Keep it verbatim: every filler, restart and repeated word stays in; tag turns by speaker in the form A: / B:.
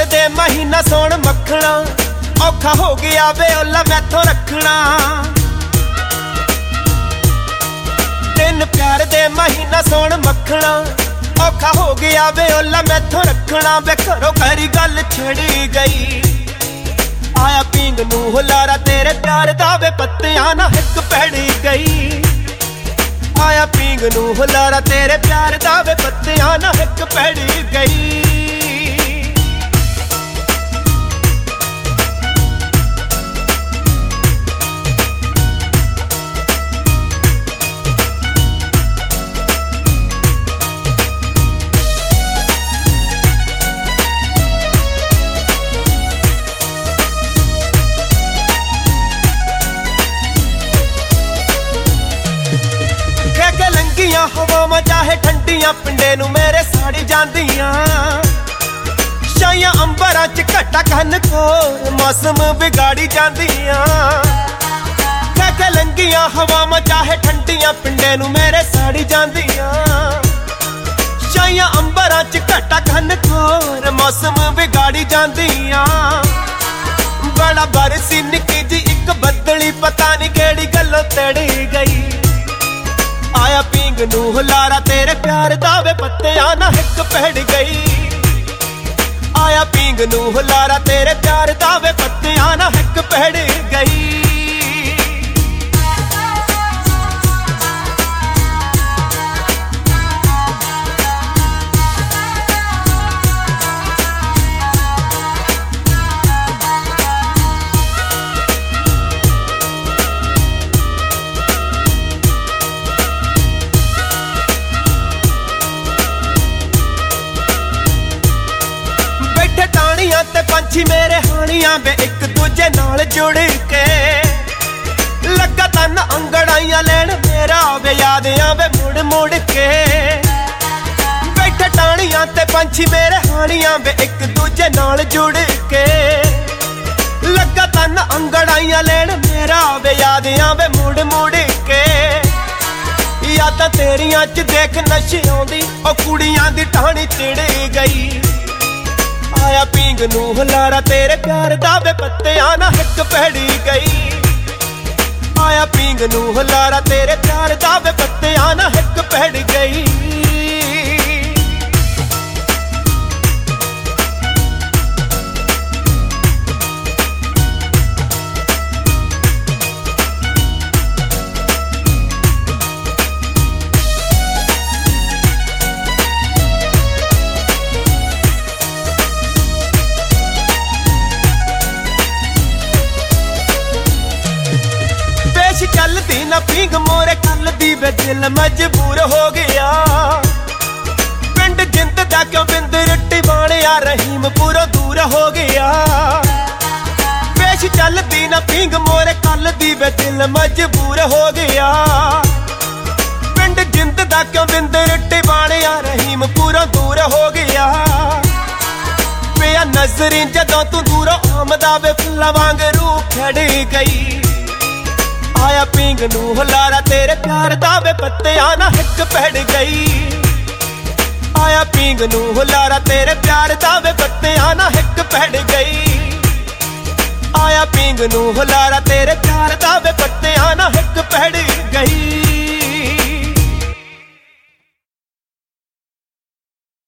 A: दे महीना सोण मखना औखा हो गया वे ओला मैथों रखना। दिन प्यार दे महीना सोण मखना औखा हो गया वे ओला मैथों रखना। वे घरों घरी गल छिड़ी गई आया पींग नू हुलारा तेरे प्यार दा वे पत्तियां ना हिक पैड़ी गई। आया पींग नू हुलारा तेरे प्यार दा वे पत्तियां ना हिक पैड़ी गई। हवावां चाहे ठंडियां पिंडे नू मेरे साड़ी जांदियां। शाइयां अंबरां च घटा कन कोर मौसम बिगाड़ी जांदियां। कह के लंगियां हवावां चाहे ठंडियां पिंडे नू मेरे साड़ी जांदियां। शाइयां अंबरां च घटा कन कोर मौसम बिगाड़ी जांदियां। बड़ा बरसी निक्की जी इक बदली पता नहीं केड़ी गल्लों तड़ी गई। आया पींग नू हुलारा तेरे प्यार दा वे पत्तियां ना हिक पैड़ गई। आया पींग नू हुलारा तेरे प्यार दा वे पत्तियां ना हिक पैड़ गई। ते पंछी मेरे हानियां वे एक दूजे नाल जुड़ के लगा तन अंगड़ाइयां लैन मेरा वे याद आवे मुड़ मुड़ के। बैठे टाणियां ते पंछी मेरे हानियां वे एक दूजे नाल जुड़ के लगा तन अंगड़ाइयां लैन मेरा वे याद आवे मुड़ मुड़ के। यादां तेरियां च देख नशे आउंदी ओ कुड़ियां दी टाणी चिड़ गई। आया पींग नू हुलारा तेरे प्यार दा वे पत्तियां ना हिक पैड़ी गई। आया पींग नू हुलारा तेरे प्यार दा वे पत्तियां ना हिक पैड़ गई। चलदी ना पींग मोरे कल दी वे दिल मजबूर हो गया। पिंड जिंद दा क्यों बिंद रट्टी बाणिया रहीम पूरा दूर हो गया। पेश चलदी ना पींग मोरे कल दी वे दिल मजबूर हो गया। पिंड जिंद दा क्यों बिंद रट्टी बाणिया रहीम पूरा दूर हो गया। पिया नजरी जदों तू दूरों आमदा वे फुल्लां वांग रूह खड़ी गई। आया पींग नू हुलारा तेरे प्यार दा वे पत्तियां ना हिक पैड़ गई। आया पींग नू हुलारा तेरे प्यार दा वे पत्तियां ना हिक पैड़ गई। आया पींग नू हुलारा तेरे प्यार दा